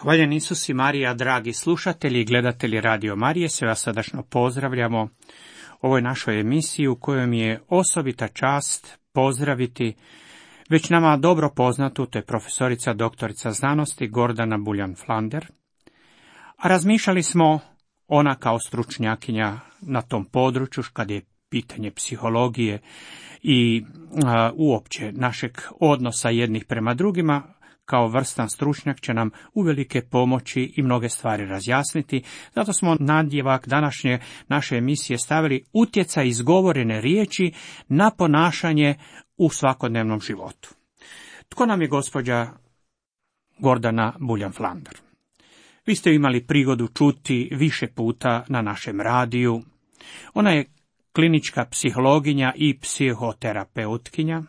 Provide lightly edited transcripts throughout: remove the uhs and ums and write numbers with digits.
Hvaljen Isus i Marija, dragi slušatelji i gledatelji Radio Marije, sve vas srdačno pozdravljamo u ovoj našoj emisiji u kojoj je osobita čast pozdraviti već nama dobro poznatu, to je profesorica doktorica znanosti Gordana Buljan-Flander. A razmišljali smo ona kao stručnjakinja na tom području kad je pitanje psihologije i uopće našeg odnosa jednih prema drugima. Kao vrstan stručnjak će nam uvelike pomoći i mnoge stvari razjasniti. Zato smo nadjevak današnje naše emisije stavili utjecaj izgovorene riječi na ponašanje u svakodnevnom životu. Tko nam je gospođa Gordana Buljan-Flander? Vi ste imali prigodu čuti više puta na našem radiju. Ona je klinička psihologinja i psihoterapeutkinja.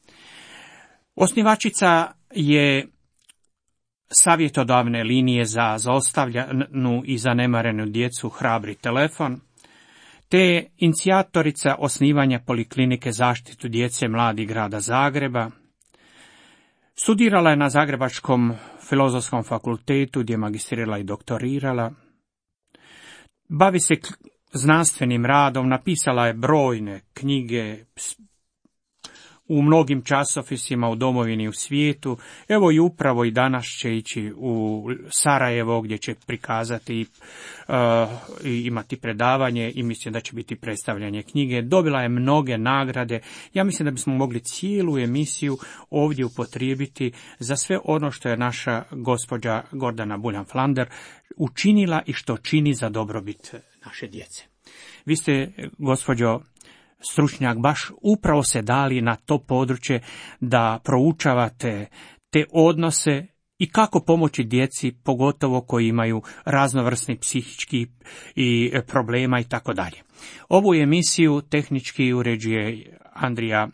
Osnivačica je savjetodavne linije za zaostavljanu i zanemarenu djecu Hrabri telefon, te je inicijatorica osnivanja Poliklinike zaštitu djece mladih grada Zagreba. Studirala je na Zagrebačkom filozofskom fakultetu gdje je magistrirala i doktorirala. Bavi se znanstvenim radom, napisala je brojne knjige u mnogim časopisima u domovini i u svijetu. Evo i upravo i danas će ići u Sarajevo gdje će prikazati i imati predavanje i mislim da će biti predstavljanje knjige. Dobila je mnoge nagrade. Ja mislim da bismo mogli cijelu emisiju ovdje upotrijebiti za sve ono što je naša gospođa Gordana Buljan-Flander učinila i što čini za dobrobit naše djece. Vi ste, gospođo stručnjak, baš upravo se dali na to područje da proučavate te odnose i kako pomoći djeci, pogotovo koji imaju raznovrsni psihički i problema i tako dalje. Ovu emisiju tehnički uređuje Andrija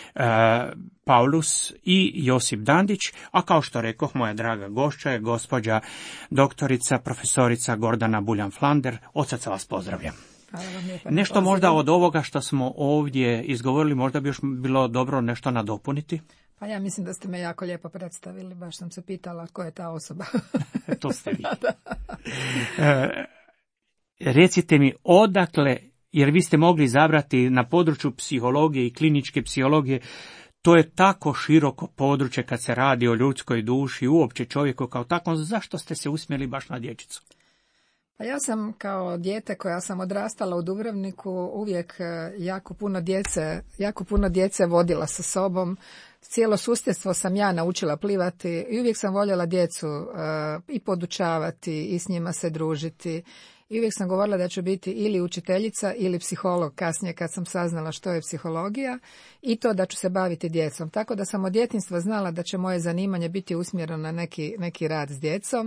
Paulus i Josip Dandić, a kao što rekoh, moja draga gošća je gospođa doktorica, profesorica Gordana Buljan-Flander. Od srca vas pozdravljam. Nešto možda od ovoga što smo ovdje izgovorili, možda bi još bilo dobro nešto nadopuniti? Pa ja mislim da ste me jako lijepo predstavili, baš sam se pitala tko je ta osoba. To ste vi. Recite mi odakle, jer vi ste mogli izabrati na području psihologije i kliničke psihologije, to je tako široko područje kad se radi o ljudskoj duši, uopće čovjeku kao takvom, zašto ste se usmjerili baš na dječicu? Pa ja sam kao dijete koja sam odrastala u Dubrovniku uvijek jako puno djece vodila sa sobom. Cijelo susjedstvo sam ja naučila plivati i uvijek sam voljela djecu i podučavati i s njima se družiti. I uvijek sam govorila da ću biti ili učiteljica ili psiholog kasnije kad sam saznala što je psihologija i to da ću se baviti djecom. Tako da sam od djetinjstva znala da će moje zanimanje biti usmjereno na neki rad s djecom.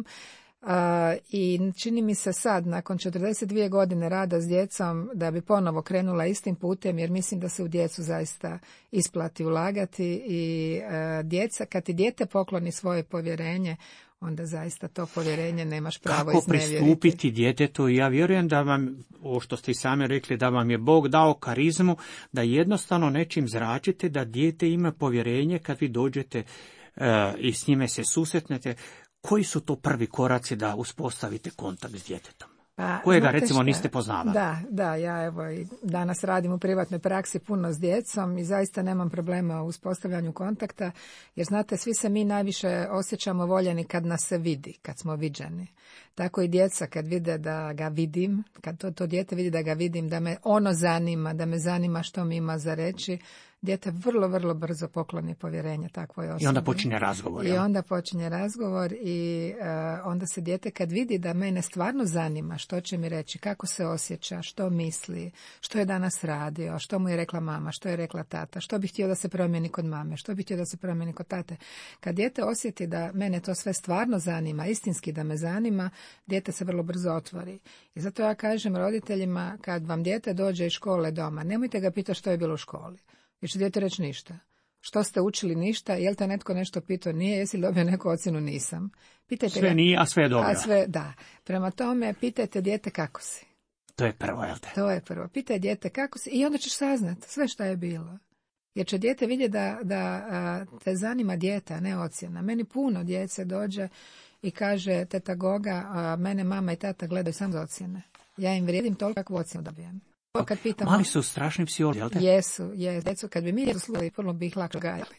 I čini mi se sad, nakon 42 godine rada s djecom, da bi ponovo krenula istim putem, jer mislim da se u djecu zaista isplati ulagati i djeca, kad ti dijete pokloni svoje povjerenje, onda zaista to povjerenje nemaš pravo iznevjeriti. Kako pristupiti djetetu? Ja vjerujem da vam, ovo što ste i sami rekli, da vam je Bog dao karizmu, da jednostavno nečim zračite, da dijete ima povjerenje kad vi dođete i s njime se susretnete. Koji su to prvi koraci da uspostavite kontakt s djetetom? Kojega recimo niste poznavali? Da, ja evo i danas radim u privatnoj praksi puno s djecom i zaista nemam problema u uspostavljanju kontakta, jer znate, svi se mi najviše osjećamo voljeni kad nas se vidi, kad smo viđeni. Tako i djeca kad vide da ga vidim, kad to dijete vidi da ga vidim, da me ono zanima, da me zanima što mi ima za reći, dijete vrlo, vrlo brzo pokloni povjerenje takvoj osobi. I onda počinje razgovor. I onda se dijete kad vidi da mene stvarno zanima što će mi reći, kako se osjeća, što misli, što je danas radio, što mu je rekla mama, što je rekla tata, što bi htio da se promijeni kod mame, što bi htio da se promijeni kod tate. Kad dijete osjeti da mene to sve stvarno zanima, istinski da me zanima, dijete se vrlo brzo otvori. I zato ja kažem roditeljima, kad vam dijete dođe iz škole doma, nemojte ga pitati što je bilo u školi. Jer će dijete reći ništa. Što ste učili? Ništa. Jel te netko nešto pitao? Nije. Jesi li dobio neku ocjenu? Nisam. Pitajte sve ga, nije, a sve je dobro. Da. Prema tome, pitajte dijete kako si. To je prvo, jel te? To je prvo. Pitaj dijete kako si i onda ćeš saznati sve što je bilo. Jer će dijete vidjeti da te zanima dijete, a ne ocjena. Meni puno djece dođe i kaže teta Goga, mene mama i tata gledaju samo za ocjene. Ja im vrijedim toliko kakvu ocjenu dobijem. Kad pitamo, mali su strašni psiholozi, jel te? Jesu. Djecu, kad bi mi djecu slušali, prvo bi ih lako gajali.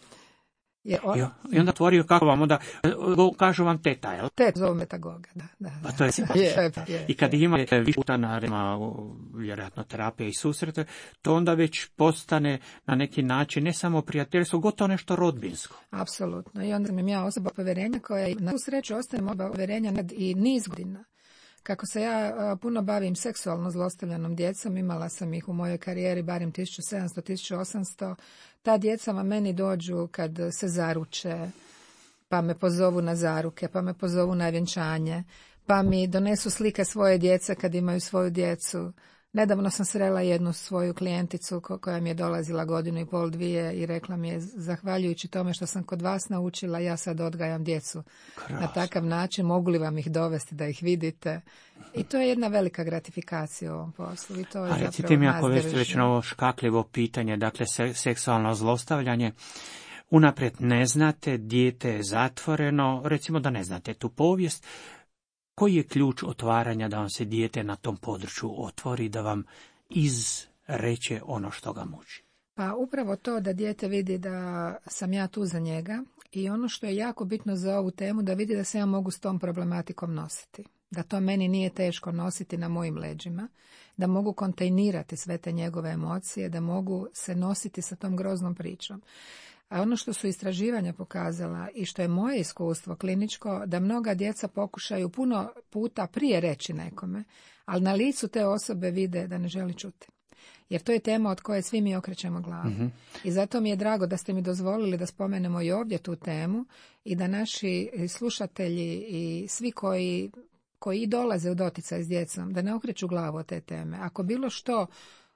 I onda otvorio kako vam, onda kažu vam teta, jel? Teta zove me Goga, da. Pa to je I kad imate više puta na vjerojatno terapije i susrete, to onda već postane na neki način ne samo prijateljstvo, gotovo nešto rodbinsko. Apsolutno. I onda sam ja osoba povjerenja koja na tu sreću ostaje osoba povjerenja i niz godina. Kako se ja puno bavim seksualno zlostavljanom djecom, imala sam ih u mojoj karijeri barem 1700-1800, ta djeca meni dođu kad se zaruče, pa me pozovu na zaruke, pa me pozovu na vjenčanje, pa mi donesu slike svoje djece kad imaju svoju djecu. Nedavno sam srela jednu svoju klijenticu koja mi je dolazila 1,5, 2 i rekla mi je, zahvaljujući tome što sam kod vas naučila, ja sad odgajam djecu. Krasno. Na takav način, mogu li vam ih dovesti da ih vidite? I to je jedna velika gratifikacija u ovom poslu. I to je recite mi, ako već na ovo škakljivo pitanje, dakle seksualno zlostavljanje, unaprijed ne znate, dijete je zatvoreno, recimo da ne znate tu povijest, koji je ključ otvaranja da vam se dijete na tom području otvori, da vam izreče ono što ga muči? Pa upravo to da dijete vidi da sam ja tu za njega i ono što je jako bitno za ovu temu, da vidi da se ja mogu s tom problematikom nositi. Da to meni nije teško nositi na mojim leđima, da mogu kontejnirati sve te njegove emocije, da mogu se nositi sa tom groznom pričom. A ono što su istraživanja pokazala i što je moje iskustvo kliničko, da mnoga djeca pokušaju puno puta prije reći nekome, ali na licu te osobe vide da ne želi čuti. Jer to je tema od koje svi mi okrećemo glavu. Mm-hmm. I zato mi je drago da ste mi dozvolili da spomenemo i ovdje tu temu i da naši slušatelji i svi koji dolaze u doticaj s djecom, da ne okreću glavu od te teme. Ako bilo što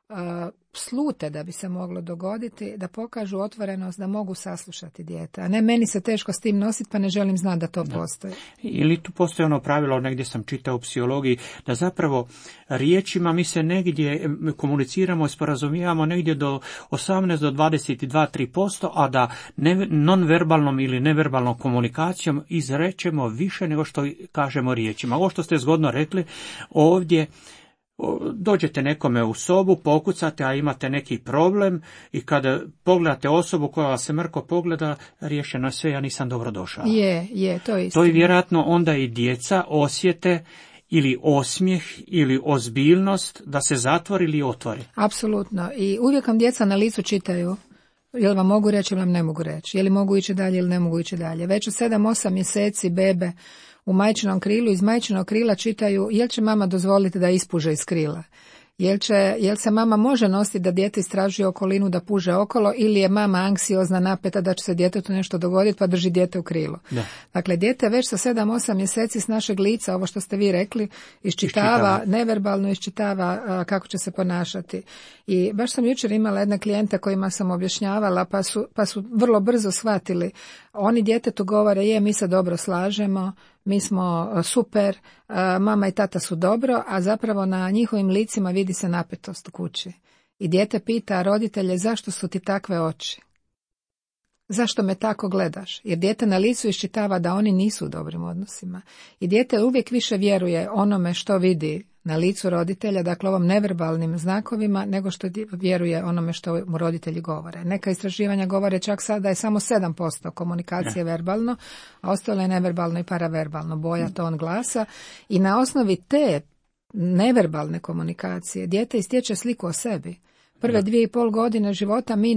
slute da bi se moglo dogoditi, da pokažu otvorenost da mogu saslušati dijete. A ne, meni se teško s tim nositi pa ne želim znati da to postoji. Ili tu postoji ono pravilo, negdje sam čitao u psihologiji, da zapravo riječima mi se negdje komuniciramo i sporazumijamo negdje do 18 do 22-3%, a da nonverbalnom ili neverbalnom komunikacijom izrečemo više nego što kažemo riječima. Ovo što ste zgodno rekli ovdje, dođete nekome u sobu, pokucate, a imate neki problem i kada pogledate osobu koja vas se mrko pogleda, riješeno je sve, ja nisam dobro došao. Je, to je istina. To je vjerojatno onda i djeca osjete ili osmijeh ili ozbiljnost da se zatvori ili otvori. Apsolutno. I uvijek vam djeca na licu čitaju. Jel vam mogu reći ili vam ne mogu reći? Je li mogu ići dalje ili ne mogu ići dalje? Već u 7-8 mjeseci bebe u majčinom krilu, iz majčinog krila čitaju jel će mama dozvoliti da ispuže iz krila. Jel se mama može nositi da dijete istražuje okolinu da puže okolo ili je mama anksiozna, napeta da će se djetetu nešto dogoditi pa drži dijete u krilu. Da. Dakle, dijete već sa 7-8 mjeseci s našeg lica, ovo što ste vi rekli, iščitava, neverbalno iščitava kako će se ponašati. I baš sam jučer imala jedne klijente kojima sam objašnjavala pa su vrlo brzo shvatili. Oni djetetu govore, mi se dobro slažemo, mi smo super, mama i tata su dobro, a zapravo na njihovim licima vidi se napetost u kući. I dijete pita roditelje, zašto su ti takve oči? Zašto me tako gledaš? Jer dijete na licu iščitava da oni nisu u dobrim odnosima. I dijete uvijek više vjeruje onome što vidi na licu roditelja, dakle ovom neverbalnim znakovima, nego što vjeruje onome što mu roditelji govore. Neka istraživanja govore čak sad da je samo 7% komunikacije verbalno, a ostalo je neverbalno i paraverbalno, boja, ton glasa. I na osnovi te neverbalne komunikacije dijete istječe sliku o sebi. Prve 2,5 godine života mi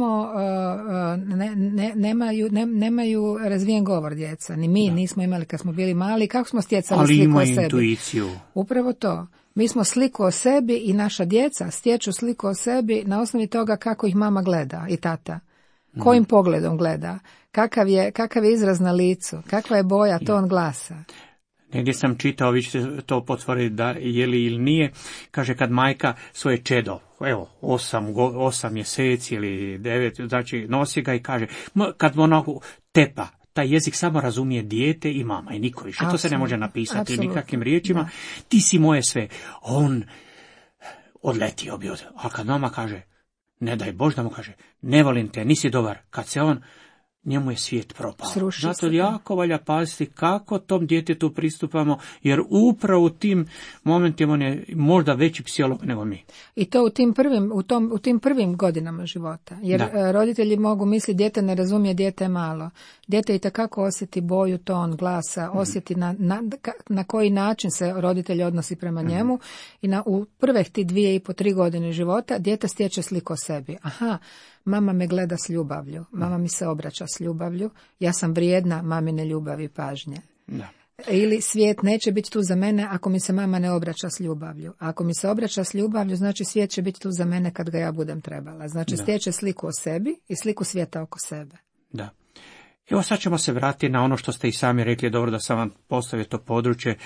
nemaju razvijen govor djeca. Ni mi nismo imali kad smo bili mali. Kako smo stjecali sliku o sebi? Intuiciju. Upravo to. Mi smo sliku o sebi i naša djeca stječu sliku o sebi na osnovi toga kako ih mama gleda i tata. Kojim pogledom gleda? Kakav je izraz na licu? Kakva je boja, ton glasa? Negdje sam čitao, vi ćete to potvrditi da je li ili nije, kaže kad majka svoje čedo, 8 mjeseci ili 9, znači nosi ga i kaže, kad onako tepa, taj jezik samo razumije dijete i mama i niko više. To se ne može napisati nikakvim riječima. Da. Ti si moje sve. On odletio bi a kad mama kaže, ne daj Bož da mu kaže, ne volim te, nisi dobar, kad se on njemu je svijet propao. Srušio Zato se. jako valja paziti kako tom djetetu pristupamo, jer upravo u tim momentima on je možda veći psiholog nego mi. I to u tim prvim godinama života. Jer Da. roditelji mogu misliti dijete ne razumije, dijete je malo. Dijete itekako osjeti boju, ton, glasa, osjeti na koji način se roditelj odnosi prema njemu i u prve ti 2,5-3 godine života dijete stječe sliku o sebi. Aha, mama me gleda s ljubavlju, mama mi se obraća s ljubavlju, ja sam vrijedna mamine ljubavi i pažnje. Da. Ili svijet neće biti tu za mene ako mi se mama ne obraća s ljubavlju. Ako mi se obraća s ljubavlju, znači svijet će biti tu za mene kad ga ja budem trebala. Znači stječe sliku o sebi i sliku svijeta oko sebe. Da. Evo sad ćemo se vratiti na ono što ste i sami rekli, dobro da sam vam postavio to područje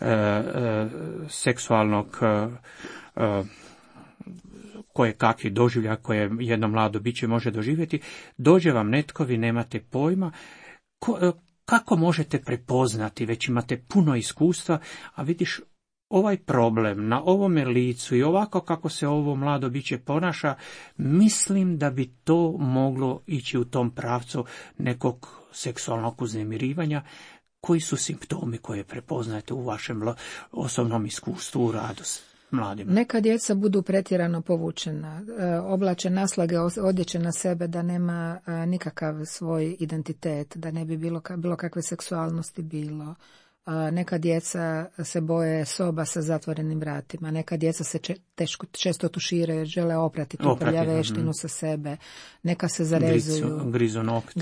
seksualnog koje kakvi doživlja koje jedno mlado biće može doživjeti. Dođe vam netko, vi nemate pojma, kako možete prepoznati, već imate puno iskustva, a vidiš ovaj problem na ovome licu i ovako kako se ovo mlado biće ponaša, mislim da bi to moglo ići u tom pravcu nekog seksualnog uznemirivanja. Koji su simptomi koje prepoznajete u vašem osobnom iskustvu u radu s mladima? Neka djeca budu pretjerano povučena, oblače naslage odjeće na sebe da nema nikakav svoj identitet, da ne bi bilo kakve seksualnosti bilo. Neka djeca se boje soba sa zatvorenim vratima, neka djeca se često tuširaju jer žele oprati tu prljaveštinu sa sebe, neka se zarezuju, grizu nokte,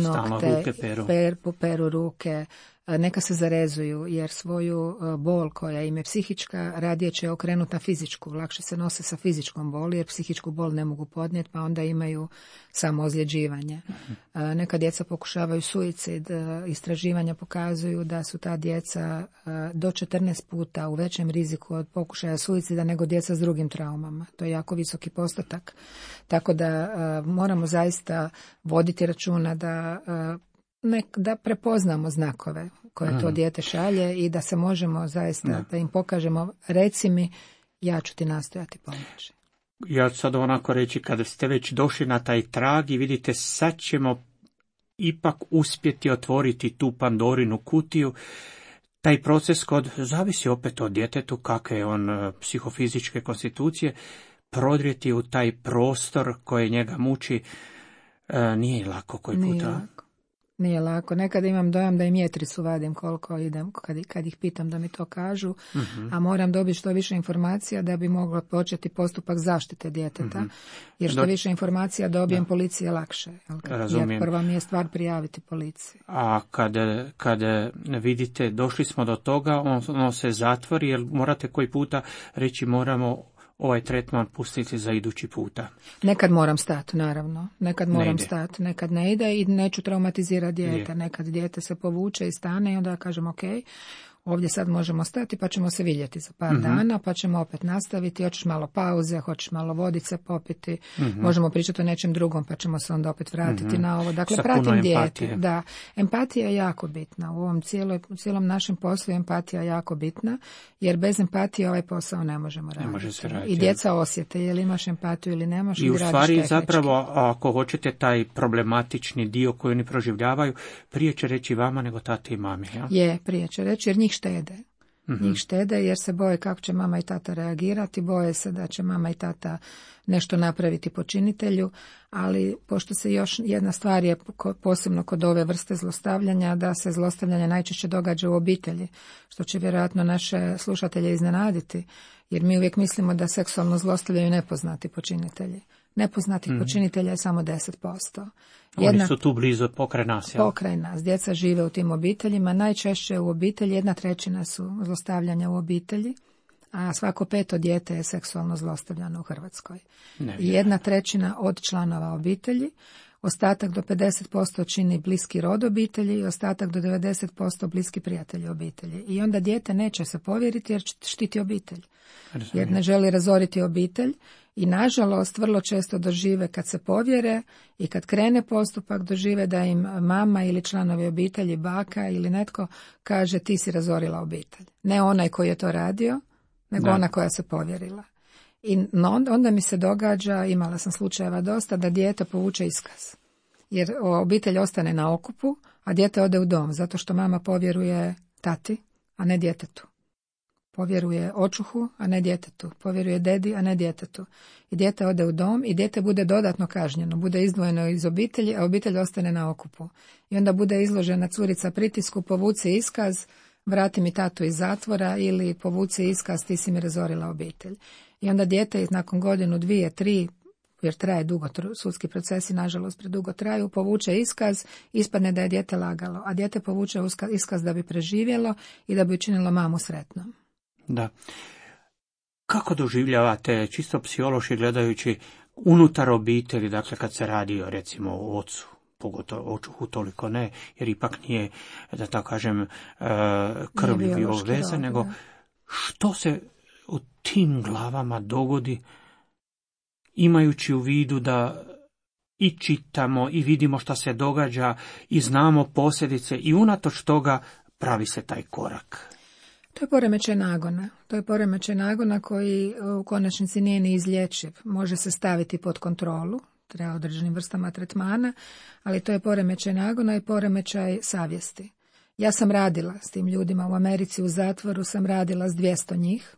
peru ruke, neka se zarezuju jer svoju bol koja im je psihička radije će okrenuti na fizičku, lakše se nose sa fizičkom boli jer psihičku bol ne mogu podnijeti pa onda imaju samo ozljeđivanje. Neka djeca pokušavaju suicid, istraživanja pokazuju da su ta djeca do 14 puta u većem riziku od pokušaja suicida nego djeca s drugim traumama. To je jako visoki postotak. Tako da moramo zaista voditi računa da prepoznamo znakove koje to dijete šalje i da se možemo zaista, da im pokažemo, reci mi, ja ću ti nastojati pomoći. Ja sad onako reći, kada ste već došli na taj trag i vidite sad ćemo ipak uspjeti otvoriti tu Pandorinu kutiju, taj proces zavisi opet od djetetu, kakve je on psihofizičke konstitucije, prodrijeti u taj prostor koji njega muči, nije lako koji puta. Nije lako. Nekad imam dojam da im jetricu vadim koliko idem, kad ih pitam da mi to kažu, a moram dobiti što više informacija da bi mogla početi postupak zaštite djeteta, jer što više informacija dobijem policiji lakše. Jer prva mi je stvar prijaviti policiji. A kada vidite, došli smo do toga, ono se zatvori, jer morate koji puta reći moramo ovaj tretman pustiti za idući puta. Nekad moram stati, naravno. Nekad moram stati, nekad ne ide i neću traumatizirati dijete. Nekad dijete se povuče i stane i onda kažem ok, ovdje sad možemo stati pa ćemo se vidjeti za par dana, pa ćemo opet nastaviti, hoćeš malo pauze, hoćeš malo vodice popiti, možemo pričati o nečem drugom pa ćemo se onda opet vratiti na ovo. Dakle, pratim dijete. Da, empatija je jako bitna. U ovom cijelom našem poslu je empatija jako bitna, jer bez empatije ovaj posao ne možemo raditi. Ne može se raditi. I djeca osjete, je li imaš empatiju ili nemaš. I u stvari zapravo, ako hoćete taj problematični dio koji oni proživljavaju, prije će reći vama nego tati i mami. Ja? Je, prije će reći, jer njih štede. Njih štede jer se boje kako će mama i tata reagirati, boje se da će mama i tata nešto napraviti počinitelju, ali pošto se još jedna stvar je posebno kod ove vrste zlostavljanja, da se zlostavljanje najčešće događa u obitelji, što će vjerojatno naše slušatelje iznenaditi, jer mi uvijek mislimo da seksualno zlostavljaju nepoznati počinitelji. Nepoznatih počinitelja je samo 10%. Oni su tu blizu pokraj nas. Ja? Pokraj nas. Djeca žive u tim obiteljima. Najčešće u obitelji 1/3 su zlostavljanja u obitelji, a svako 5. dijete je seksualno zlostavljano u Hrvatskoj. 1/3 od članova obitelji. Ostatak do 50% čini bliski rod obitelji i ostatak do 90% bliski prijatelji obitelji. I onda dijete neće se povjeriti jer štiti obitelj. Jer ne želi razoriti obitelj i nažalost vrlo često dožive kad se povjere i kad krene postupak dožive da im mama ili članovi obitelji, baka ili netko kaže ti si razorila obitelj. Ne onaj koji je to radio, nego ona koja se povjerila. I onda mi se događa, imala sam slučajeva dosta, da dijete povuče iskaz. jer obitelj ostane na okupu, a dijete ode u dom, zato što mama povjeruje tati, a ne djetetu. Povjeruje očuhu, a ne djetetu. Povjeruje dedi, a ne djetetu. I dijete ode u dom i dijete bude dodatno kažnjeno, bude izdvojeno iz obitelji, a obitelj ostane na okupu. I onda bude izložena curica pritisku, povuci iskaz, vrati mi tatu iz zatvora, ili povuci iskaz, ti si mi razorila obitelj. I onda dijete nakon godinu, 2, 3, jer traje dugo, sudski procesi nažalost predugo traju, povuče iskaz, ispadne da je dijete lagalo, a dijete povuče iskaz da bi preživjelo i da bi učinilo mamu sretnom. Da. Kako doživljavate, čisto psihološki gledajući, unutar obitelji, dakle kad se radi recimo o ocu, pogotovo očuhu toliko ne, jer ipak nije, da tako kažem, krvlju bio veze, nego što se u tim glavama dogodi, imajući u vidu da i čitamo i vidimo šta se događa i znamo posljedice i unatoč toga pravi se taj korak. To je poremećaj nagona. To je poremećaj nagona koji u konačnici nije ni izlječiv. Može se staviti pod kontrolu, treba određenim vrstama tretmana, ali to je poremećaj nagona i poremećaj savjesti. Ja sam radila s tim ljudima u Americi, u zatvoru sam radila s 200 njih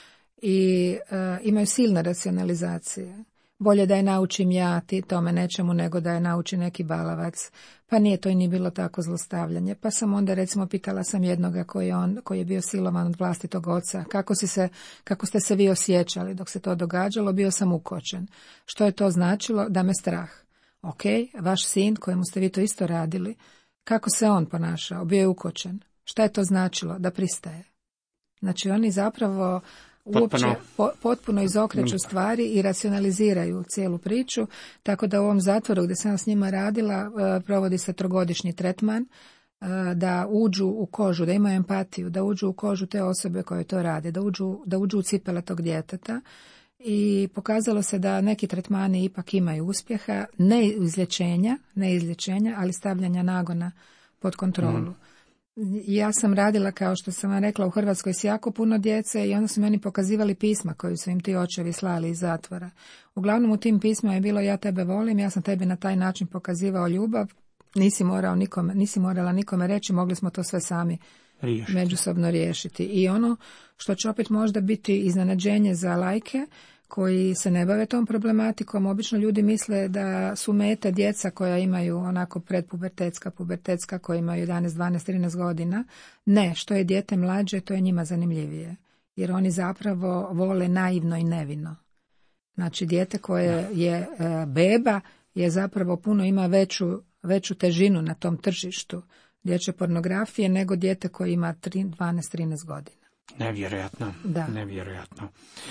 i imaju silne racionalizacije. Bolje da je naučim ja tome nečemu nego da je nauči neki balavac. Pa nije to i ni bilo tako zlostavljanje. Pa sam onda recimo pitala sam jednoga koji je bio silovan od vlastitog oca. Kako ste se vi osjećali dok se to događalo? Bio sam ukočen. Što je to značilo? Da me strah. Ok, vaš sin kojemu ste vi to isto radili, kako se on ponašao? Bio je ukočen. Šta je to značilo? Da pristaje. Znači oni zapravo uopće potpuno izokreću stvari i racionaliziraju cijelu priču, tako da u ovom zatvoru gdje sam s njima radila provodi se 3-godišnji tretman, da uđu u kožu, da imaju empatiju, da uđu u kožu te osobe koje to rade, da uđu u cipele tog djeteta. I pokazalo se da neki tretmani ipak imaju uspjeha, ne izlječenja, ali stavljanja nagona pod kontrolu. Ja sam radila, kao što sam vam rekla, u Hrvatskoj s jako puno djece i onda su mi oni pokazivali pisma koju su im ti očevi slali iz zatvora. Uglavnom u tim pismima je bilo ja tebe volim, ja sam tebi na taj način pokazivao ljubav, nisi morala nikome reći, mogli smo to sve sami međusobno riješiti. I ono što će opet možda biti iznenađenje za laike koji se ne bave tom problematikom, obično ljudi misle da su mete djeca koja imaju onako pubertetska, koji imaju 11, 12, 13 godina. Ne, što je dijete mlađe, to je njima zanimljivije. Jer oni zapravo vole naivno i nevino. Znači, dijete koje je beba je zapravo ima veću težinu na tom tržištu dječje pornografije nego dijete koje ima 12-13 godina. Nevjerojatno. Da. Nevjerojatno.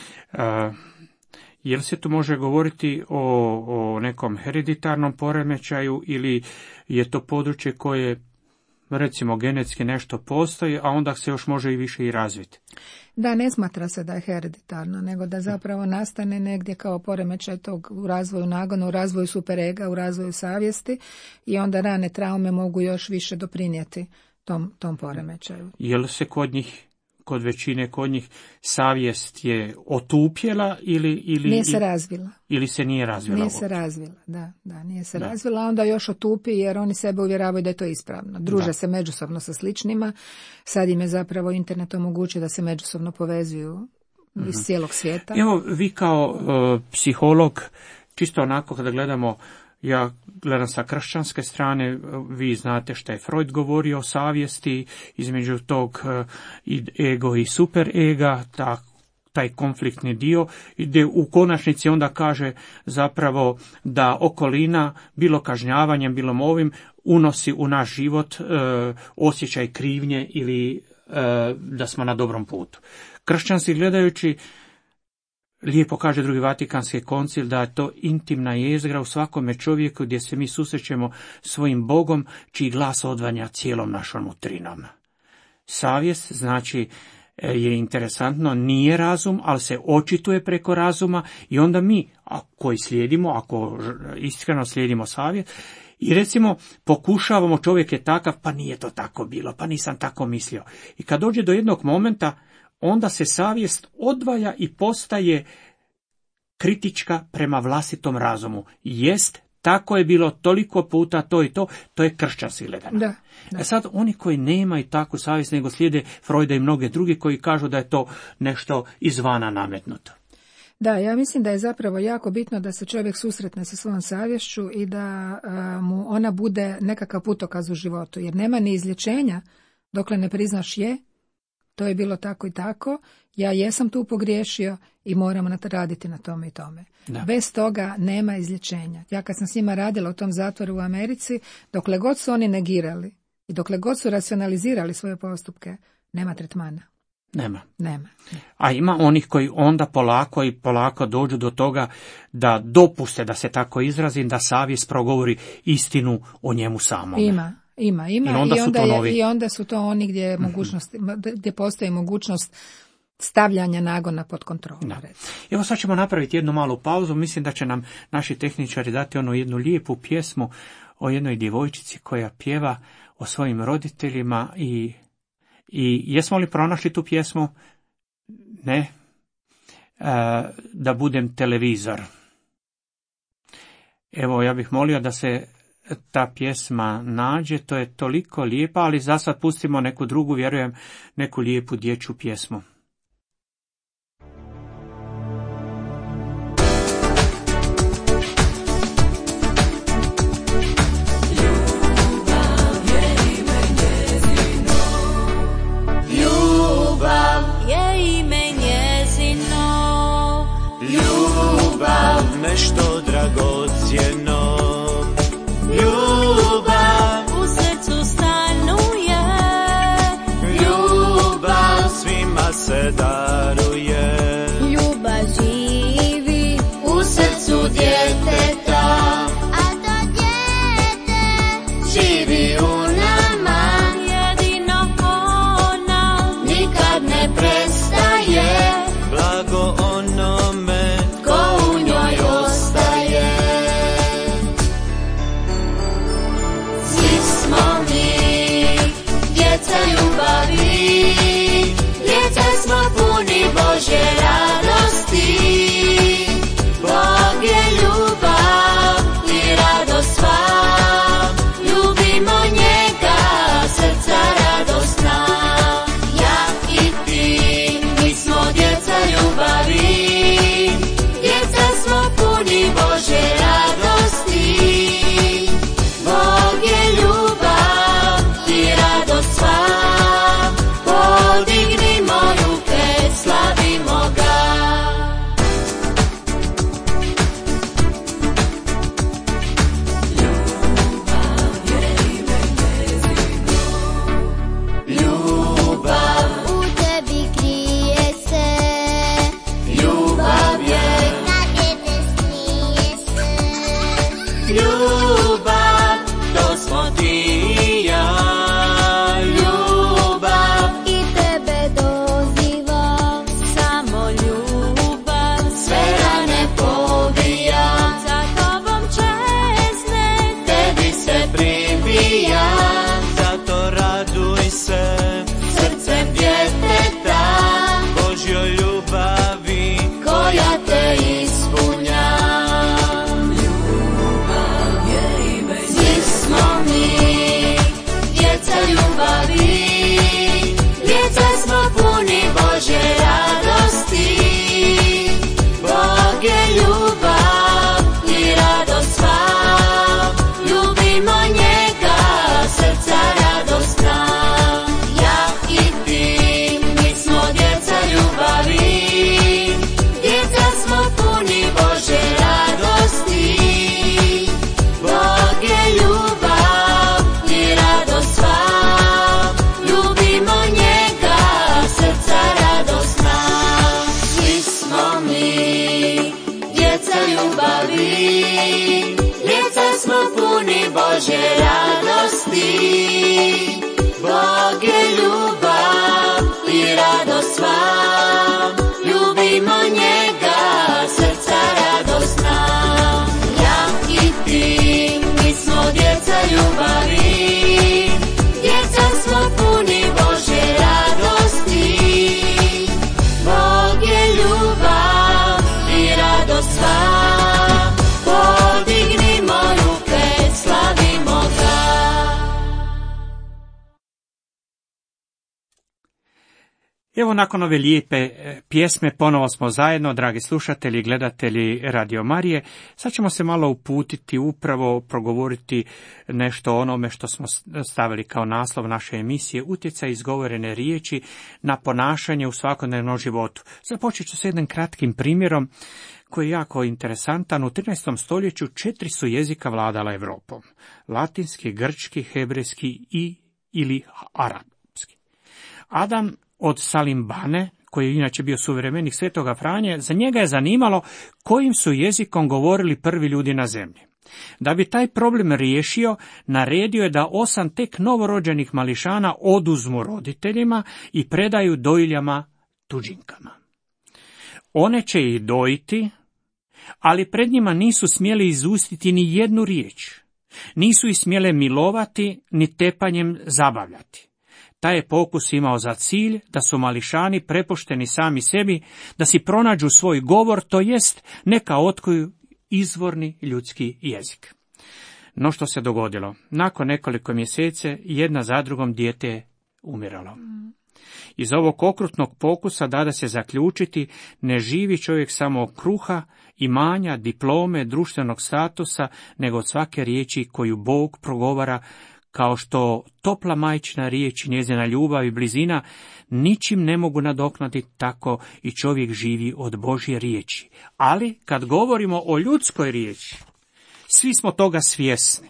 Jel se tu može govoriti o nekom hereditarnom poremećaju ili je to područje koje recimo genetski nešto postoji, a onda se još može i više i razviti? Da, ne smatra se da je hereditarno, nego da zapravo nastane negdje kao poremećaj tog u razvoju nagona, u razvoju superega, u razvoju savjesti i onda rane traume mogu još više doprinijeti tom poremećaju. Jel se kod većine kod njih savjest je otupjela ili nije se razvila. Ili se nije razvila? Nije se razvila, nije se razvila, a onda još otupi jer oni sebe uvjeravaju da je to ispravno. Druže se međusobno sa sličnima, sad im je zapravo internet omogućio da se međusobno povezuju iz cijelog svijeta. Evo, vi kao psiholog, čisto onako kada gledamo, ja gledam sa kršćanske strane, vi znate što je Freud govorio o savjesti, između tog ego i superega, taj konfliktni dio, gdje u konačnici onda kaže zapravo da okolina, bilo kažnjavanjem, bilo ovim, unosi u naš život osjećaj krivnje ili da smo na dobrom putu. Kršćanski gledajući, lijepo kaže Drugi Vatikanski koncil da je to intimna jezgra u svakome čovjeku gdje se mi susrećemo svojim Bogom, čiji glas odvanja cijelom našom nutrinom. Savjest znači je interesantno, nije razum, ali se očituje preko razuma i onda mi, koji slijedimo, ako iskreno slijedimo savjet, i recimo pokušavamo, čovjek je takav, pa nije to tako bilo, pa nisam tako mislio. I kad dođe do jednog momenta, onda se savjest odvaja i postaje kritička prema vlastitom razumu. Jest, tako je bilo toliko puta to i to je kršćanski gledano. Da. Sad oni koji nemaju takvu savjest, nego slijede Freuda i mnoge drugi koji kažu da je to nešto izvana nametnuto. Da, ja mislim da je zapravo jako bitno da se čovjek susretne sa svojom savješću i da mu ona bude nekakav putokaz u životu, jer nema ni izlječenja dokle ne priznaš to je bilo tako i tako, ja jesam tu pogriješio i moramo raditi na tome i tome. Da. Bez toga nema izlječenja. Ja kad sam s njima radila u tom zatvoru u Americi, dokle god su oni negirali i dokle god su racionalizirali svoje postupke, nema tretmana. Nema. A ima onih koji onda polako dođu do toga da dopuste, da se tako izrazim, da savjest progovori istinu o njemu samome. Ima. I onda su to oni gdje postoji mogućnost stavljanja nagona pod kontrolu. Evo sad ćemo napraviti jednu malu pauzu. Mislim da će nam naši tehničari dati jednu lijepu pjesmu o jednoj djevojčici koja pjeva o svojim roditeljima i jesmo li pronašli tu pjesmu? Ne. Da budem televizor. Evo, ja bih molio da se ta pjesma nađe, to je toliko lijepa, ali za sad pustimo neku drugu, vjerujem, neku lijepu dječju pjesmu. Nešto dragocjeno, ljubav u srcu stanuje, ljubav svima se daruje, ljubav živi u srcu djeteta, a to djete živi u nama, jedino ona nikad ne prestaje, blago onome ljubavi, djeca smo puni Božje radosti. Bog je ljubav i radost sva, ljubimo njega, srca radosna. Ja i ti, mi smo djeca ljubavi, djeca smo puni Božje radosti. Bog je ljubav i radost sva, podignimo ruke, slavimo ga. Ljubav je ime njezino, ljubav u tebi krije se, ljubav je, na tebe smije se, ljubav, to smo ti i ja. Božje radosti, Bog je ljubav i radost sva, ljubimo njega, srca radosna. Ja i ti, mi smo djeca ljubavi, djeca smo puni Božje radosti. Bog je ljubav i radost sva, podignimo Evo, nakon ove lijepe pjesme ponovo smo zajedno, dragi slušatelji i gledatelji Radio Marije. Sad ćemo se malo uputiti, upravo progovoriti nešto o onome što smo stavili kao naslov naše emisije, utjecaj izgovorene riječi na ponašanje u svakodnevnom životu. Započet ću s jednim kratkim primjerom koji je jako interesantan. U 13. stoljeću 4 su jezika vladala Europom: latinski, grčki, hebrejski ili arapski. Adam od Salimbane, koji je inače bio suvremenik Svetoga Franje, za njega je zanimalo kojim su jezikom govorili prvi ljudi na zemlji. Da bi taj problem riješio, naredio je da 8 tek novorođenih mališana oduzmu roditeljima i predaju dojiljama tuđinkama. One će ih dojiti, ali pred njima nisu smjeli izustiti ni jednu riječ. Nisu ih smjele milovati, ni tepanjem zabavljati. Taj je pokus imao za cilj da su mališani prepušteni sami sebi, da si pronađu svoj govor, to jest neka otkuju izvorni ljudski jezik. No što se dogodilo? Nakon nekoliko mjesece jedna za drugom dijete je umiralo. Iz ovog okrutnog pokusa dade se zaključiti, ne živi čovjek samo od kruha, imanja, diplome, društvenog statusa, nego od svake riječi koju Bog progovara, kao što topla majčina riječ i njezina ljubav i blizina ničim ne mogu nadoknaditi, tako i čovjek živi od Božje riječi. Ali kad govorimo o ljudskoj riječi, svi smo toga svjesni.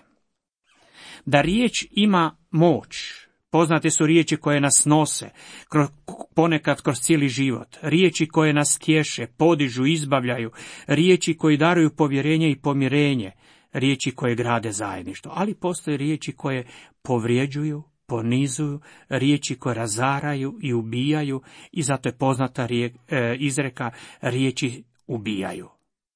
Da riječ ima moć. Poznate su riječi koje nas nose, ponekad kroz cijeli život. Riječi koje nas tješe, podižu, izbavljaju. Riječi koje daruju povjerenje i pomirenje. Riječi koje grade zajedništvo. Ali postoje riječi koje povrijeđuju, ponizuju, riječi koje razaraju i ubijaju, i zato je poznata izreka riječi ubijaju.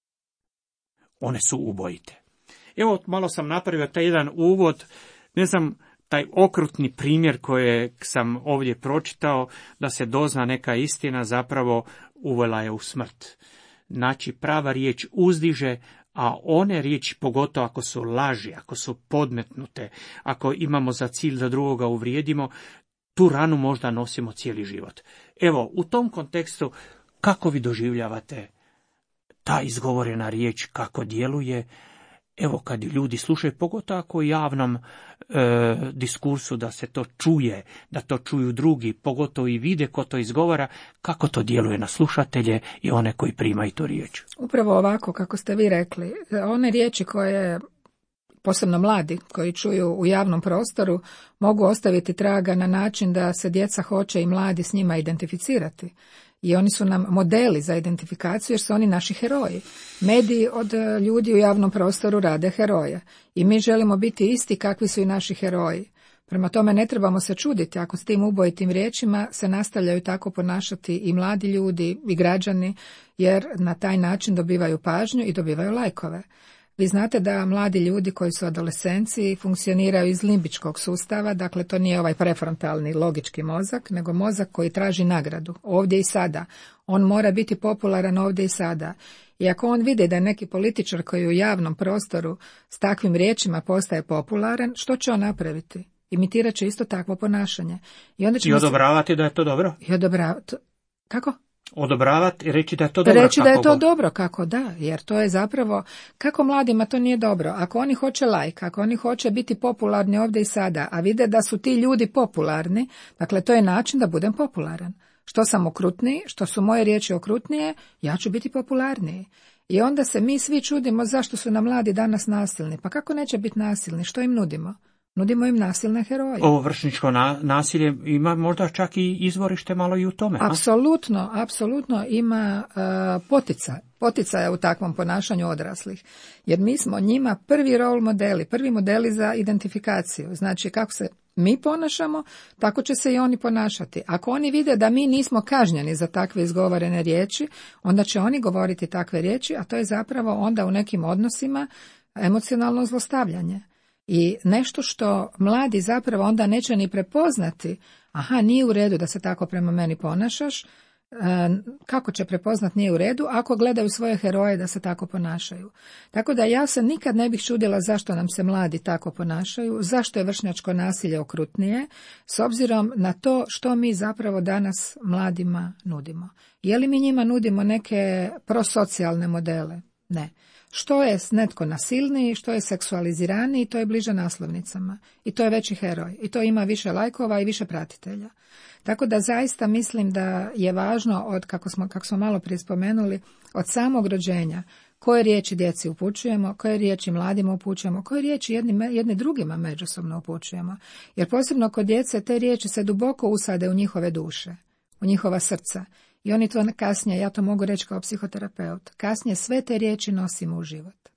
One su ubojite. Evo, malo sam napravio taj jedan uvod, ne znam, taj okrutni primjer kojeg sam ovdje pročitao, da se dozna neka istina, zapravo uvela je u smrt. Znači, prava riječ uzdiže, a one riječi, pogotovo ako su laži, ako su podmetnute, ako imamo za cilj da drugoga uvrijedimo, tu ranu možda nosimo cijeli život. Evo, u tom kontekstu, kako vi doživljavate ta izgovorena riječ, kako djeluje? Evo, kad ljudi slušaju, pogotovo ako u javnom diskursu, da se to čuje, da to čuju drugi, pogotovo i vide ko to izgovara, kako to djeluje na slušatelje i one koji primaju tu riječ. Upravo ovako, kako ste vi rekli, one riječi koje, posebno mladi, koji čuju u javnom prostoru, mogu ostaviti traga na način da se djeca hoće i mladi s njima identificirati. I oni su nam modeli za identifikaciju, jer su oni naši heroji. Mediji od ljudi u javnom prostoru rade heroje. I mi želimo biti isti kakvi su i naši heroji. Prema tome ne trebamo se čuditi ako s tim ubojitim riječima se nastavljaju tako ponašati i mladi ljudi i građani, jer na taj način dobivaju pažnju i dobivaju lajkove. Vi znate da mladi ljudi koji su adolescenci funkcioniraju iz limbičkog sustava, dakle to nije ovaj prefrontalni logički mozak, nego mozak koji traži nagradu, ovdje i sada. On mora biti popularan ovdje i sada. I ako on vidi da je neki političar koji u javnom prostoru s takvim riječima postaje popularan, što će on napraviti? Imitirat će isto takvo ponašanje. I odobravati da je to dobro? Kako? Odobravati i reći da je to dobro. Reći da je to dobro, kako da, jer to je zapravo, kako mladima to nije dobro. Ako oni hoće lajk, ako oni hoće biti popularni ovdje i sada, a vide da su ti ljudi popularni, dakle to je način da budem popularan. Što sam okrutniji, što su moje riječi okrutnije, ja ću biti popularniji. I onda se mi svi čudimo zašto su nam mladi danas nasilni. Pa kako neće biti nasilni, što im nudimo? Nudimo im nasilne heroje. Ovo vršnjačko nasilje ima možda čak i izvorište malo i u tome. Apsolutno ima poticaja u takvom ponašanju odraslih. Jer mi smo njima prvi role modeli, prvi modeli za identifikaciju. Znači kako se mi ponašamo, tako će se i oni ponašati. Ako oni vide da mi nismo kažnjeni za takve izgovorene riječi, onda će oni govoriti takve riječi, a to je zapravo onda u nekim odnosima emocionalno zlostavljanje. I nešto što mladi zapravo onda neće ni prepoznati, aha, nije u redu da se tako prema meni ponašaš, kako će prepoznat nije u redu ako gledaju svoje heroje da se tako ponašaju. Tako da ja se nikad ne bih čudila zašto nam se mladi tako ponašaju, zašto je vršnjačko nasilje okrutnije, s obzirom na to što mi zapravo danas mladima nudimo. Je li mi njima nudimo neke prosocijalne modele? Ne. Što je netko nasilniji, što je seksualiziraniji, to je bliže naslovnicama. I to je veći heroj. I to ima više lajkova i više pratitelja. Tako da zaista mislim da je važno, od kako smo malo prije spomenuli, od samog rođenja, koje riječi djeci upućujemo, koje riječi mladima upućujemo, koje riječi jedni drugima međusobno upućujemo. Jer posebno kod djece te riječi se duboko usade u njihove duše, u njihova srca. I oni to kasnije, ja to mogu reći kao psihoterapeut, kasnije sve te riječi nosimo u život.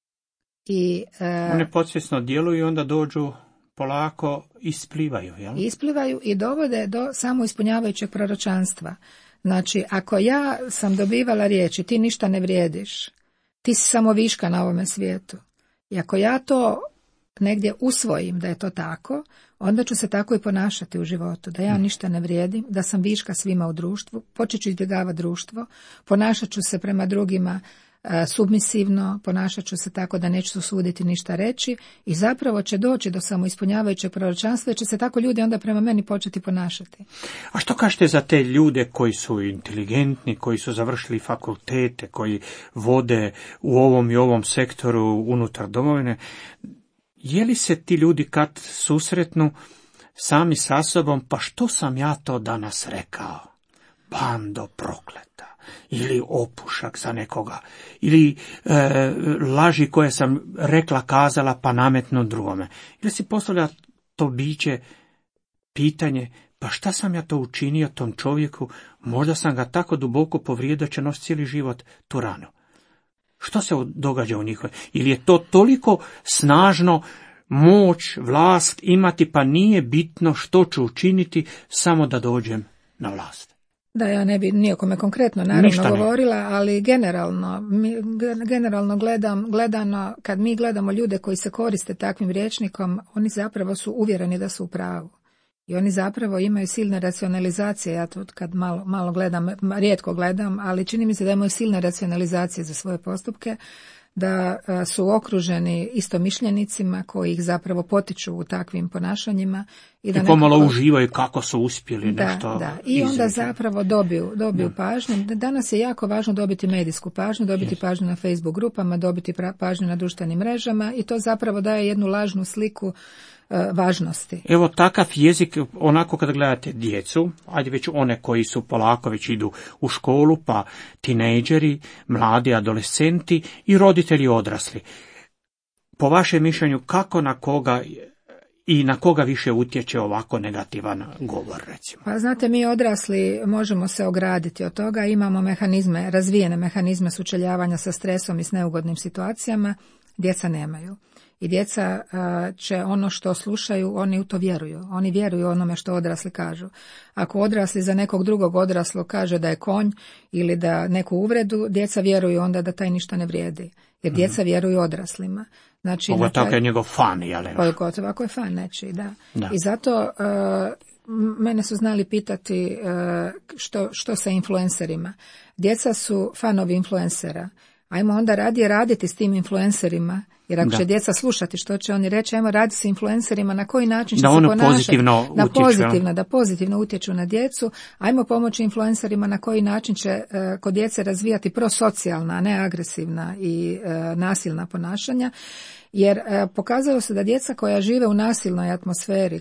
One podsvjesno djeluju i onda dođu polako isplivaju, jel? Isplivaju i dovode do samoispunjavajućeg proročanstva. Znači, ako ja sam dobivala riječi, ti ništa ne vrijediš, ti si samo viška na ovome svijetu. I ako ja to negdje usvojim da je to tako, onda ću se tako i ponašati u životu, da ja ništa ne vrijedim, da sam viška svima u društvu, počet ću izbjegavati društvo, ponašat ću se prema drugima submisivno, ponašat ću se tako da neću suditi ništa reći i zapravo će doći do samoispunjavajućeg proročanstva jer će se tako ljudi onda prema meni početi ponašati. A što kažete za te ljude koji su inteligentni, koji su završili fakultete, koji vode u ovom i ovom sektoru unutar domovine? Je li se ti ljudi kad susretnu sami sa sobom, pa što sam ja to danas rekao? Bando prokleta, ili opušak za nekoga, ili laži koje sam rekla, kazala, pa nametno drugome. Ili si postavlja to biće pitanje, pa šta sam ja to učinio tom čovjeku, možda sam ga tako duboko povrijedio da će nositi cijeli život tu ranu. Što se događa u njihove? Ili je to toliko snažno moć, vlast imati, pa nije bitno što ću učiniti, samo da dođem na vlast? Da, ja ne bi nijekome konkretno naravno govorila, ali generalno gledano, kad mi gledamo ljude koji se koriste takvim rječnikom, oni zapravo su uvjereni da su u pravu. I oni zapravo imaju silne racionalizacije, ja to kad malo gledam, rijetko gledam, ali čini mi se da imaju silne racionalizacije za svoje postupke, da su okruženi istomišljenicima koji ih zapravo potiču u takvim ponašanjima. I da pomalo uživaju kako su uspjeli nešto. Da. I onda zapravo dobiju pažnju. Danas je jako važno dobiti medijsku pažnju, dobiti pažnju na Facebook grupama, dobiti pažnju na društvenim mrežama i to zapravo daje jednu lažnu sliku važnosti. Evo takav jezik, onako kad gledate djecu, ajde već one koji su polako već idu u školu, pa tinejdžeri, mladi adolescenti i roditelji odrasli. Po vašem mišljenju, kako na koga i na koga više utječe ovako negativan govor, recimo? Pa znate, mi odrasli možemo se ograditi od toga, imamo razvijene mehanizme sučeljavanja sa stresom i s neugodnim situacijama, djeca nemaju. I djeca će ono što slušaju, oni u to vjeruju. Oni vjeruju onome što odrasli kažu. Ako odrasli za nekog drugog odraslog kaže da je konj ili da neku uvredu, djeca vjeruju onda da taj ništa ne vrijedi. Jer djeca vjeruju odraslima. Znači, pogotovo je njegov fan, jel? Pogotovo ako je fan nečiji, da. I zato mene su znali pitati što sa influencerima. Djeca su fanovi influencera. Ajmo onda raditi s tim influencerima, jer ako će djeca slušati što će oni reći, ajmo raditi s influencerima, na koji način će se ponašati, da pozitivno utječu na djecu, ajmo pomoći influencerima na koji način će kod djece razvijati prosocijalna, a ne agresivna i nasilna ponašanja. Jer pokazalo se da djeca koja žive u nasilnoj atmosferi,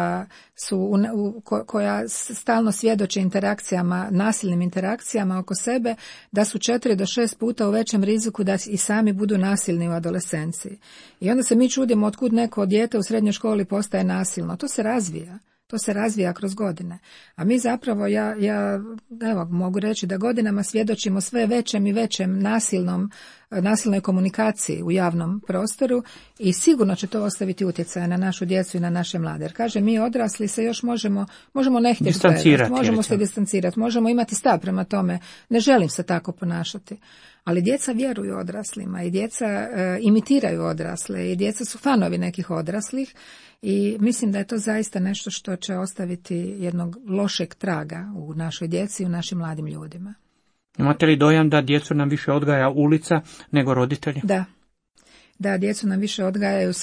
koja stalno svjedoče nasilnim interakcijama oko sebe, da su 4 do 6 puta u većem riziku da i sami budu nasilni u adolescenciji. I onda se mi čudimo otkud neko dijete u srednjoj školi postaje nasilno. To se razvija. To se razvija kroz godine. A mi zapravo, ja mogu reći da godinama svjedočimo sve većem i većem nasilnom nasilnoj komunikaciji u javnom prostoru i sigurno će to ostaviti utjecaja na našu djecu i na naše mlade. Jer kaže, mi odrasli se još možemo ne htjeti gledati, možemo se distancirati, možemo imati stav prema tome, ne želim se tako ponašati. Ali djeca vjeruju odraslima i djeca imitiraju odrasle i djeca su fanovi nekih odraslih i mislim da je to zaista nešto što će ostaviti jednog lošeg traga u našoj djeci i u našim mladim ljudima. Imate li dojam da djecu nam više odgaja ulica nego roditelji? Da, djecu nam više odgajaju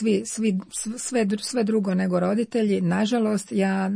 sve drugo nego roditelji. Nažalost, ja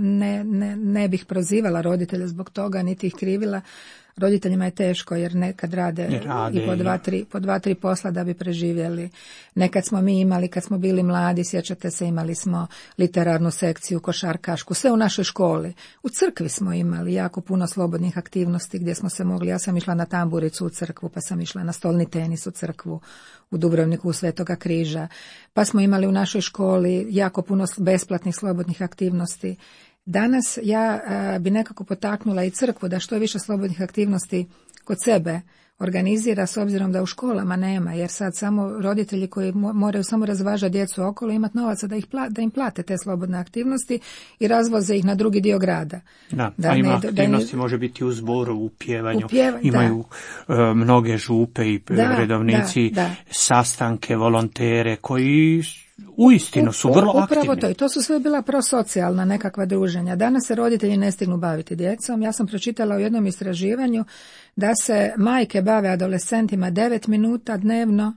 ne bih prozivala roditelje zbog toga, niti ih krivila. Roditeljima je teško jer nekad rade i po dva, tri posla da bi preživjeli. Nekad smo mi imali, kad smo bili mladi, sjećate se, imali smo literarnu sekciju, košarkašku, sve u našoj školi. U crkvi smo imali jako puno slobodnih aktivnosti gdje smo se mogli, ja sam išla na tamburicu u crkvu, pa sam išla na stolni tenis u crkvu, u Dubrovniku u Svetoga Križa, pa smo imali u našoj školi jako puno besplatnih slobodnih aktivnosti. Danas ja bi nekako potaknula i crkvu da što više slobodnih aktivnosti kod sebe organizira, s obzirom da u školama nema, jer sad samo roditelji koji moraju samo razvažati djecu okolo imati novaca da im plate te slobodne aktivnosti i razvoze ih na drugi dio grada. Aktivnosti može biti u zboru, u pjevanju. Imaju mnoge župe i redovnici sastanke, volontere koji uistinu su vrlo aktivni. Upravo to. I to su sve bila prosocijalna nekakva druženja. Danas se roditelji ne stignu baviti djecom. Ja sam pročitala u jednom istraživanju da se majke bave adolescentima 9 minuta dnevno,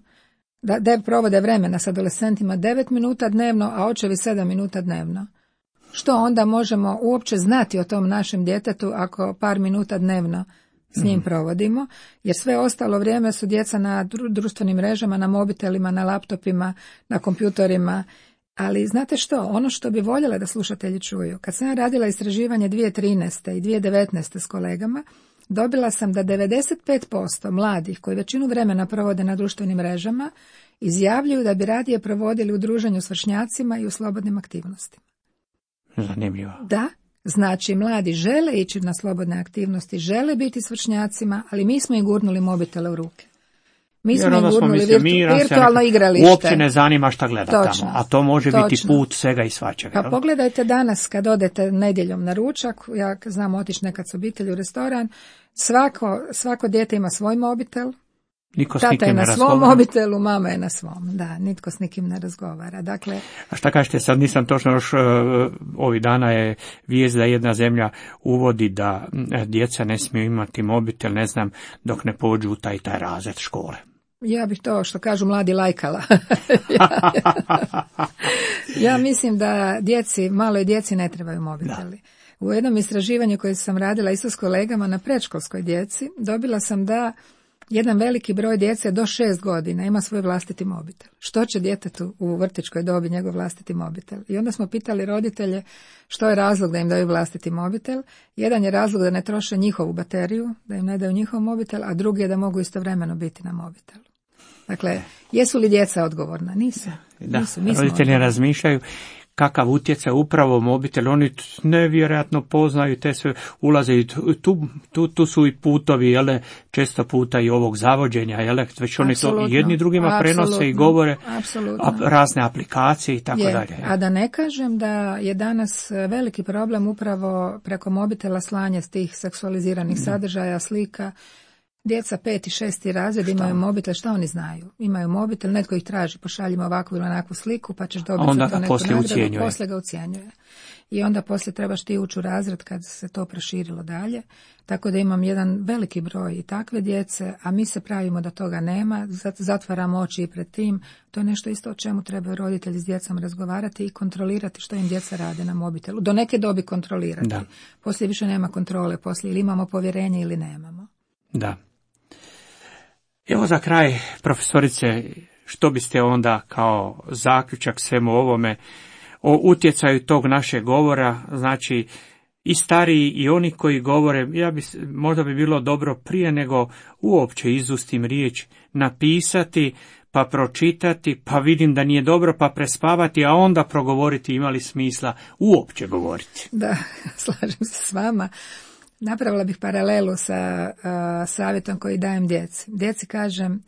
da provode vremena s adolescentima 9 minuta dnevno, a očevi 7 minuta dnevno. Što onda možemo uopće znati o tom našem djetetu ako par minuta dnevno s njim provodimo, jer sve ostalo vrijeme su djeca na društvenim mrežama, na mobitelima, na laptopima, na kompjutorima. Ali znate što, ono što bi voljela da slušatelji čuju, kad sam ja radila istraživanje 2013. i 2019. s kolegama, dobila sam da 95% mladih koji većinu vremena provode na društvenim mrežama izjavljuju da bi radije provodili u druženju s vršnjacima i u slobodnim aktivnostima. Zanimljivo. Da. Znači, mladi žele ići na slobodne aktivnosti, žele biti s vršnjacima, ali mi smo im gurnuli mobitele u ruke. Mi smo im gurnuli virtualno igralište. Uopće ne zanima šta gleda tamo, a to može biti put svega i svačega. Pa pogledajte danas kad odete nedjeljom na ručak, ja znam otići nekad s obitelji u restoran, svako dijete ima svoj mobitel. Tata je na svom mobitelu, mama je na svom. Da, nitko s nikim ne razgovara. Dakle, a šta kažete, sad nisam točno još, ovih dana je vijest da jedna zemlja uvodi da djeca ne smiju imati mobitel, ne znam, dok ne pođu u taj razred škole. Ja bih to, što kažu mladi, lajkala. Ja mislim da maloj djeci ne trebaju mobiteli. U jednom istraživanju koje sam radila isto s kolegama na predškolskoj djeci, dobila sam da jedan veliki broj djece do 6 godina ima svoj vlastiti mobitel. Što će djetetu u vrtićkoj dobi njegov vlastiti mobitel? I onda smo pitali roditelje što je razlog da im daju vlastiti mobitel. Jedan je razlog da ne troše njihovu bateriju, da im ne daju njihov mobitel, a drugi je da mogu istovremeno biti na mobitelu. Dakle, jesu li djeca odgovorna? Nisu. Roditelji razmišljaju kakav utjecaj upravo mobitel, oni nevjerojatno poznaju te sve, ulaze i tu su i putovi, jele, često puta i ovog zavođenja, jele, već oni to jedni drugima prenose i govore, razne aplikacije i tako dalje. A da ne kažem da je danas veliki problem upravo preko mobitela slanje tih seksualiziranih sadržaja, slika. Djeca 5. i 6. razred imaju mobitel, šta oni znaju? Imaju mobitel, netko ih traži, pošaljimo ovakvu ili onakvu sliku, pa ćeš dobiti za to neku nagradu, poslije ga ucijenjuje. I onda poslije trebaš ti ući u razred kad se to proširilo dalje. Tako da imam jedan veliki broj i takve djece, a mi se pravimo da toga nema, zatvaramo oči i pred tim. To je nešto isto o čemu trebaju roditelji s djecom razgovarati i kontrolirati što im djeca rade na mobitelu. Do neke dobi kontrolirati. Da. Poslije više nema kontrole, poslije ili imamo povjerenje ili nemamo. Da. Evo za kraj, profesorice, što biste onda kao zaključak svemu ovome o utjecaju tog našeg govora, znači i stariji i oni koji govore, možda bi bilo dobro prije nego uopće izustim riječ napisati, pa pročitati, pa vidim da nije dobro, pa prespavati, a onda progovoriti, imali smisla uopće govoriti. Da, slažem se s vama. Napravila bih paralelu sa savjetom koji dajem djeci. Djeci kažem,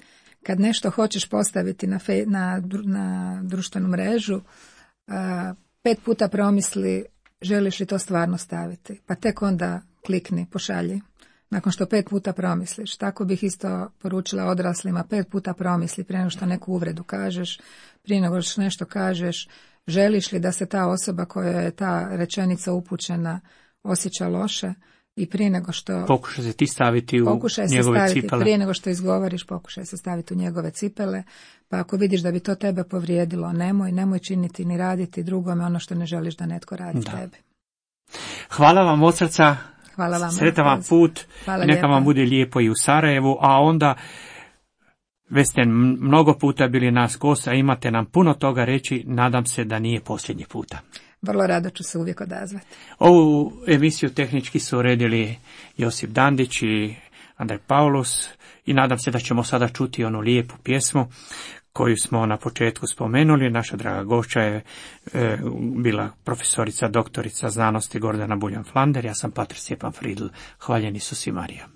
kad nešto hoćeš postaviti na društvenu mrežu, 5 puta promisli želiš li to stvarno staviti, pa tek onda klikni, pošalji. Nakon što 5 puta promisliš. Tako bih isto poručila odraslima, 5 puta promisli prije nego što neku uvredu kažeš, prije nego što nešto kažeš, želiš li da se ta osoba koja je ta rečenica upućena osjeća loše, i prije nego što pokušaj se ti staviti u njegove cipele. Prije nego što izgovoriš, pokušaj se staviti u njegove cipele, pa ako vidiš da bi to tebe povrijedilo, nemoj činiti ni raditi drugome ono što ne želiš da netko radi tebi. Hvala vam od srca. Hvala vam. Sretan vam put. Hvala neka lijepa. vam bude lijepo i u Sarajevu, a onda već ste mnogo puta bili nas gost, a imate nam puno toga reći, nadam se da nije posljednji puta. Vrlo rado ću se uvijek odazvati. Ovu emisiju tehnički su uredili Josip Dandić i Andrej Paulus i nadam se da ćemo sada čuti onu lijepu pjesmu koju smo na početku spomenuli. Naša draga gošća je bila profesorica, doktorica znanosti Gordana Buljan-Flander. Ja sam Pater Stjepan Fridl. Hvaljen Isus i Marija.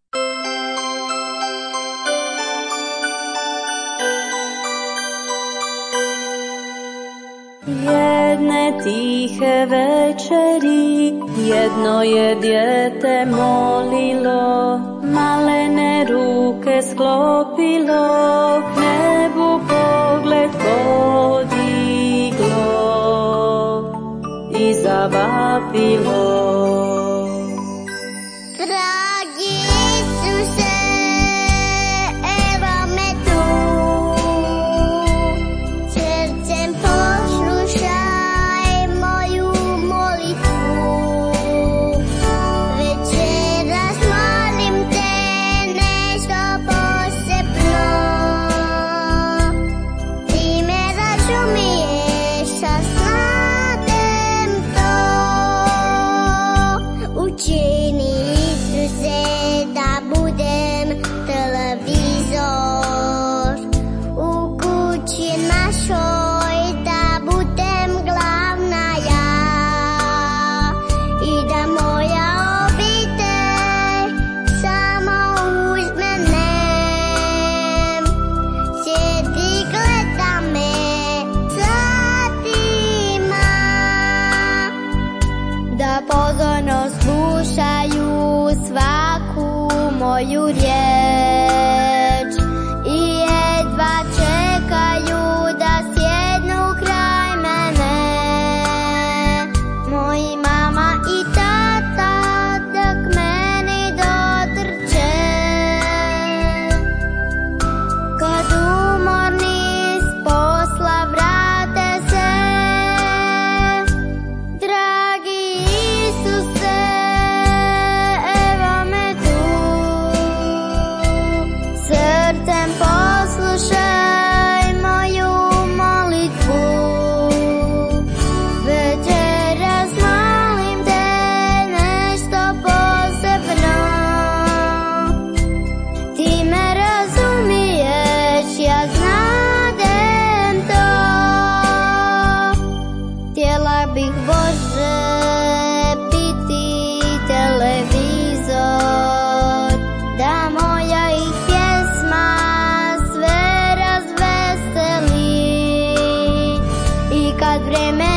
Jedne tihe večeri, jedno je dijete molilo, malene ruke sklopilo, k nebu pogled podiglo i zavapilo. Dragi Isuse, evo me tu, srcem poslušaj moju molitvu. Večeras molim te nešto posebno, ti me razumiješ, a znadem to. Učini Isuse da budem televizor u kući našoj, da budem glavna ja i da moja obitelj samo uz mene sjedi, gleda me satima, da pozorno slušaju svaku moju riječ i jedva čekaju da sjednu kraj mene. Moji mama i tata da k meni dotrče, kad umorni s posla vrate se. Dragi Isuse, evo me tu, srcem poslušaj moju molitvu. Večeras molim te nešto posebno, ti me razumiješ, ja znadem to. Htjela bih, Bože, biti televizor, da moja ih pjesma sve razveseli, i kad vreme